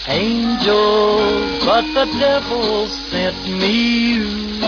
Angel, but the devil sent me you.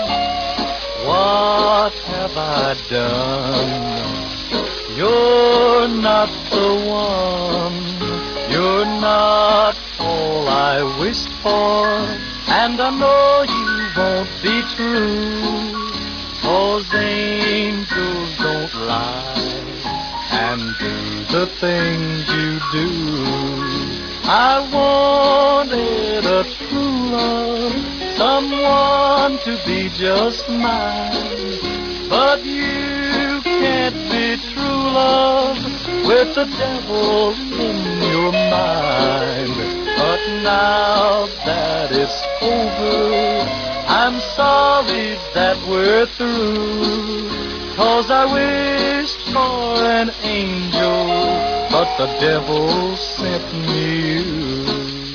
What have I done? You're not the one. You're not all I wished for. And I know you won't be true. 'Cause angels don't lie and do the things you do. I wanted a true love, someone to be just mine. But you can't be true love with the devil in your mind. But now that it's over, I'm sorry that we're through. 'Cause I wished for an angel, but the devil sent me you.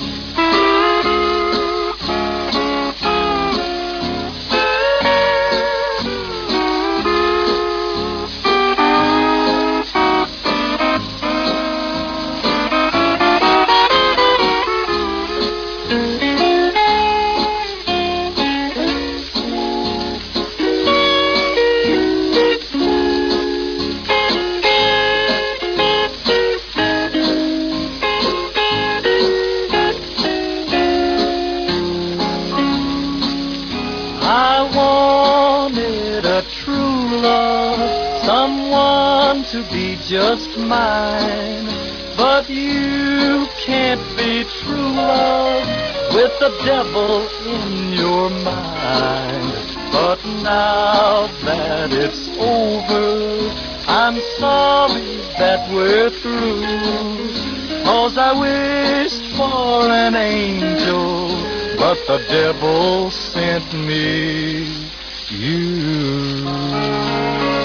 I wanted a true love, someone to be just mine. But you can't be true love with the devil in your mind. But now that it's over, I'm sorry that we're through. 'Cause I wished for an angel, but the devil sent me you.